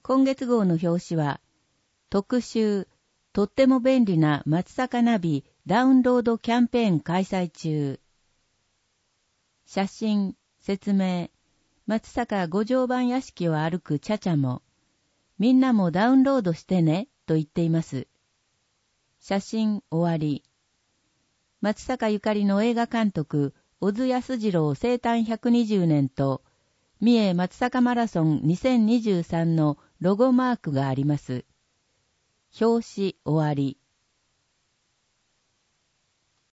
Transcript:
今月号の表紙は、特集、とっても便利な松阪ナビダウンロードキャンペーン開催中。写真、説明、松阪五常磐屋敷を歩くチャチャも、みんなもダウンロードしてね、と言っています。写真終わり。松阪ゆかりの映画監督、小津安二郎生誕120年と、三重松阪マラソン2023のロゴマークがあります。表紙終わり。